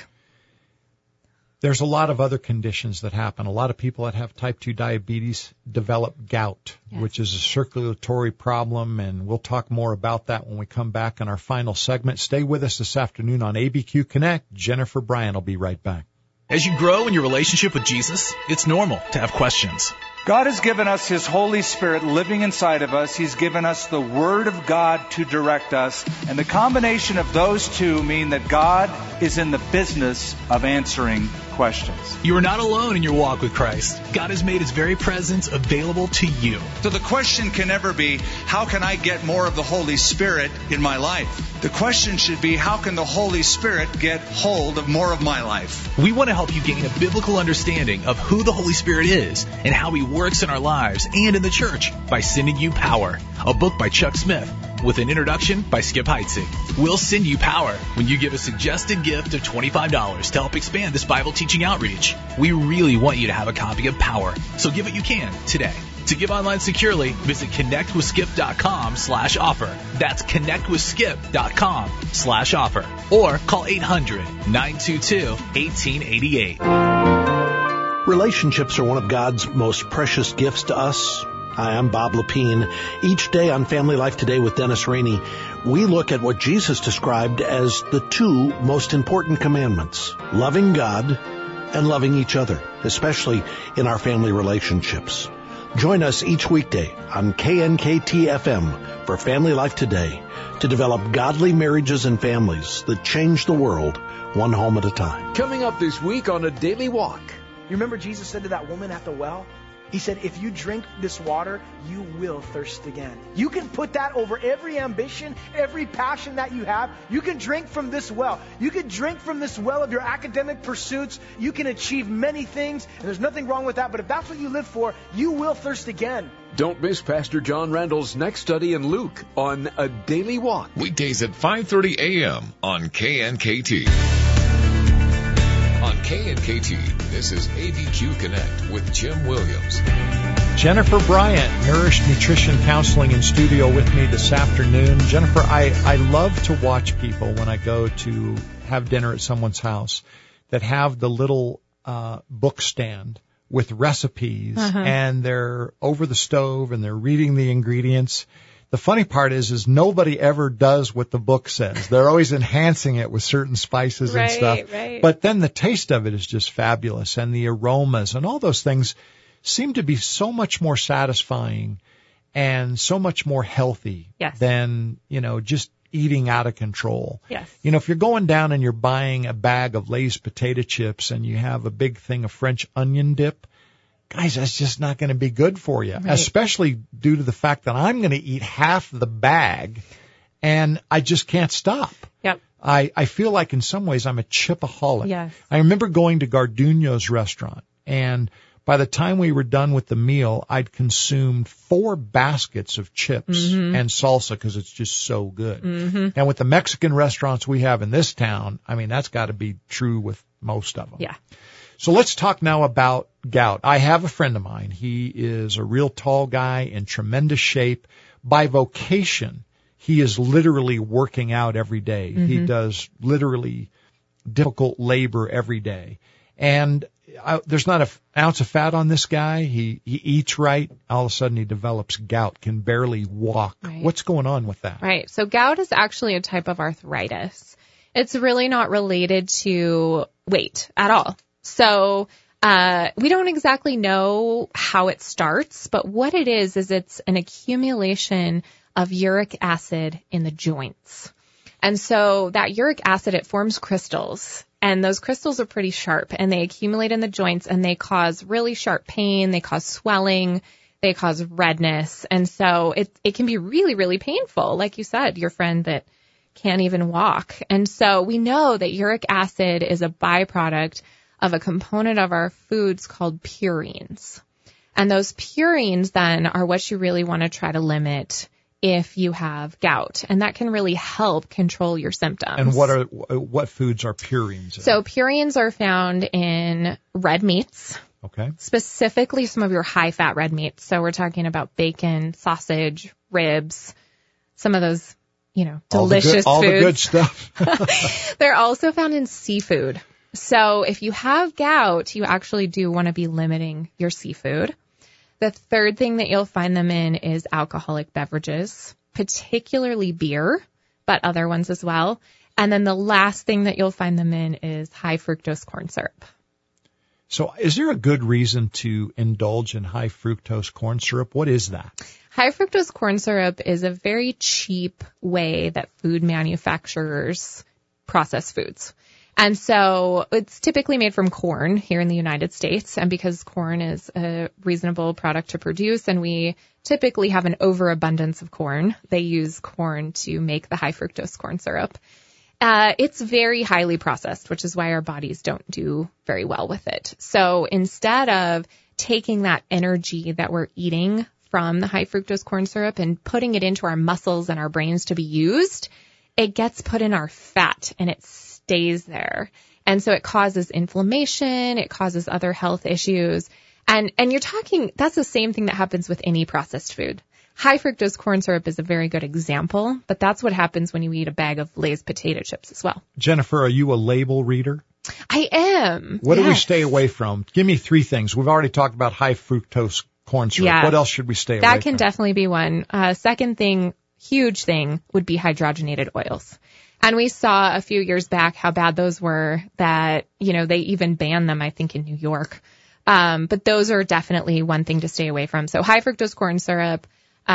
B: There's a lot of other conditions that happen. A lot of people that have type 2 diabetes develop gout, which is a circulatory problem, and we'll talk more about that when we come back in our final segment. Stay with us this afternoon on ABQ Connect. Jennifer Bryant will be right back.
T: As you grow in your relationship with Jesus, it's normal to have questions.
F: God has given us His Holy Spirit living inside of us. He's given us the Word of God to direct us. And the combination of those two mean that God is in the business of answering questions.
T: You are not alone in your walk with Christ. God has made His very presence available to you.
U: So the question can never be, how can I get more of the Holy Spirit in my life? The question should be, how can the Holy Spirit get hold of more of my life?
T: We want to help you gain a biblical understanding of who the Holy Spirit is and how He works in our lives and in the church by sending you Power, a book by Chuck Smith with an introduction by Skip Heitzig. We'll send you Power when you give a suggested gift of $25 to help expand this Bible teaching outreach. We really want you to have a copy of Power, so give what you can today. To give online securely, visit connectwithskip.com/offer. That's connectwithskip.com/offer. Or call 800-922-1888.
V: Relationships are one of God's most precious gifts to us. Hi, I'm Bob Lepine. Each day on Family Life Today with Dennis Rainey, we look at what Jesus described as the 2 most important commandments, loving God and loving each other, especially in our family relationships. Join us each weekday on KNKT-FM for Family Life Today to develop godly marriages and families that change the world one home at a time.
W: Coming up this week on A Daily Walk. You remember Jesus said to that woman at the well? He said, if you drink this water, you will thirst again. You can put that over every ambition, every passion that you have. You can drink from this well. You can drink from this well of your academic pursuits. You can achieve many things, and there's nothing wrong with that. But if that's what you live for, you will thirst again. Don't miss Pastor John Randall's next study in Luke on A Daily Walk.
A: Weekdays at 5:30 a.m. on KNKT. On KNKT, this is ABQ Connect with Jim Williams.
B: Jennifer Bryant, Nourish Nutrition Counseling, in studio with me this afternoon. Jennifer, I love to watch people when I go to have dinner at someone's house that have the little book stand with recipes, and they're over the stove and they're reading the ingredients. The funny part is nobody ever does what the book says. They're always enhancing it with certain spices and stuff.
C: Right.
B: But then the taste of it is just fabulous, and the aromas and all those things seem to be so much more satisfying and so much more healthy than, just eating out of control.
C: Yes.
B: If you're going down and you're buying a bag of Lay's potato chips and you have a big thing of French onion dip, guys, that's just not going to be good for you, especially due to the fact that I'm going to eat half the bag and I just can't stop.
C: Yep.
B: I feel like in some ways I'm a chipaholic.
C: Yes.
B: I remember going to Garduno's restaurant, and by the time we were done with the meal, I'd consumed 4 baskets of chips and salsa because it's just so good. And with the Mexican restaurants we have in this town, I mean, that's got to be true with most of them.
C: Yeah.
B: So let's talk now about gout. I have a friend of mine. He is a real tall guy in tremendous shape. By vocation, he is literally working out every day. He does literally difficult labor every day. And there's not an ounce of fat on this guy. He eats right. All of a sudden he develops gout, can barely walk.
C: Right.
B: What's going on with that?
C: Right. So gout is actually a type of arthritis. It's really not related to weight at all. So we don't exactly know how it starts, but what it is it's an accumulation of uric acid in the joints. And so that uric acid, it forms crystals. And those crystals are pretty sharp, and they accumulate in the joints, and they cause really sharp pain. They cause swelling. They cause redness. And so it can be really, really painful. Like you said, your friend that can't even walk. And so we know that uric acid is a byproduct of a component of our foods called purines. And those purines then are what you really want to try to limit if you have gout, and that can really help control your symptoms.
B: And what foods are purines in?
C: So purines are found in red meats.
B: Okay.
C: Specifically some of your high-fat red meats. So we're talking about bacon, sausage, ribs, some of those, delicious foods.
B: All the good stuff.
C: They're also found in seafood. So if you have gout, you actually do want to be limiting your seafood. The third thing that you'll find them in is alcoholic beverages, particularly beer, but other ones as well. And then the last thing that you'll find them in is high fructose corn syrup.
B: So is there a good reason to indulge in high fructose corn syrup? What is that?
C: High fructose corn syrup is a very cheap way that food manufacturers process foods. And so it's typically made from corn here in the United States. And because corn is a reasonable product to produce and we typically have an overabundance of corn, they use corn to make the high fructose corn syrup. It's very highly processed, which is why our bodies don't do very well with it. So instead of taking that energy that we're eating from the high fructose corn syrup and putting it into our muscles and our brains to be used, it gets put in our fat and it stays there. And so it causes inflammation, it causes other health issues. And you're talking, that's the same thing that happens with any processed food. High fructose corn syrup is a very good example, but that's what happens when you eat a bag of Lay's potato chips as well.
B: Jennifer, are you a label reader?
C: I am.
B: What do we stay away from? Give me 3 things. We've already talked about high fructose corn syrup.
C: Yeah.
B: What else should we stay away from?
C: That can definitely be one. Second thing, huge thing, would be hydrogenated oils. And we saw a few years back how bad those were that, they even banned them, I think, in New York. But those are definitely one thing to stay away from. So high fructose corn syrup,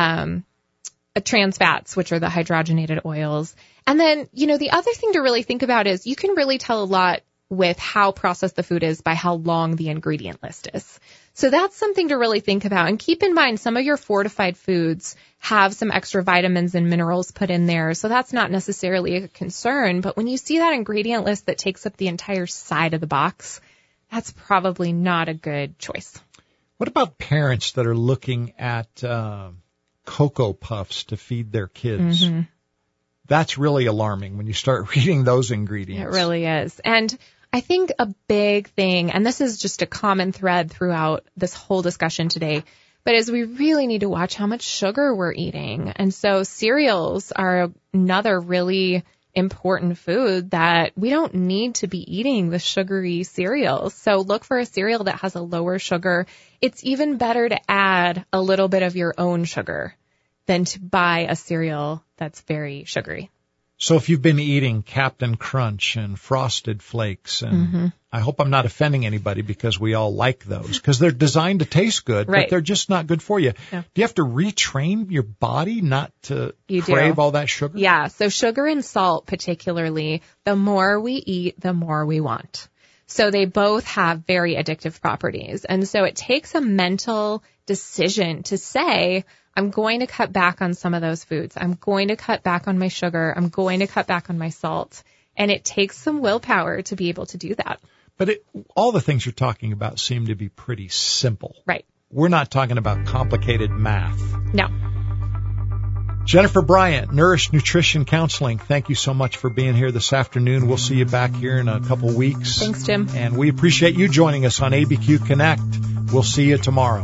C: trans fats, which are the hydrogenated oils. And then, the other thing to really think about is you can really tell a lot with how processed the food is by how long the ingredient list is. So that's something to really think about. And keep in mind, some of your fortified foods have some extra vitamins and minerals put in there. So that's not necessarily a concern. But when you see that ingredient list that takes up the entire side of the box, that's probably not a good choice.
B: What about parents that are looking at Cocoa Puffs to feed their kids? Mm-hmm. That's really alarming when you start reading those ingredients.
C: It really is. And I think a big thing, and this is just a common thread throughout this whole discussion today, but is we really need to watch how much sugar we're eating. And so cereals are another really important food that we don't need to be eating the sugary cereals. So look for a cereal that has a lower sugar. It's even better to add a little bit of your own sugar than to buy a cereal that's very sugary.
B: So if you've been eating Captain Crunch and Frosted Flakes, and I hope I'm not offending anybody because we all like those, because they're designed to taste good,
C: right,
B: but they're just not good for you.
C: Yeah.
B: Do you have to retrain your body not to crave all that sugar?
C: Yeah, so sugar and salt particularly, the more we eat, the more we want. So they both have very addictive properties. And so it takes a mental decision to say, I'm going to cut back on some of those foods. I'm going to cut back on my sugar. I'm going to cut back on my salt. And it takes some willpower to be able to do that.
B: But all the things you're talking about seem to be pretty simple.
C: Right.
B: We're not talking about complicated math.
C: No.
B: Jennifer Bryant, Nourish Nutrition Counseling, thank you so much for being here this afternoon. We'll see you back here in a couple weeks.
C: Thanks, Jim.
B: And we appreciate you joining us on ABQ Connect. We'll see you tomorrow.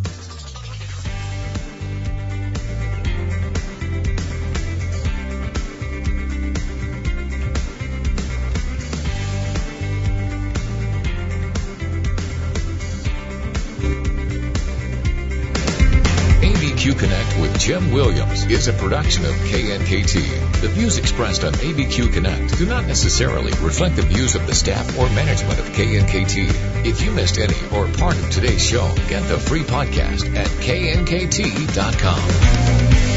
A: ABQ Connect with Jim Williams is a production of KNKT. The views expressed on ABQ Connect do not necessarily reflect the views of the staff or management of KNKT. If you missed any or part of today's show, get the free podcast at knkt.com.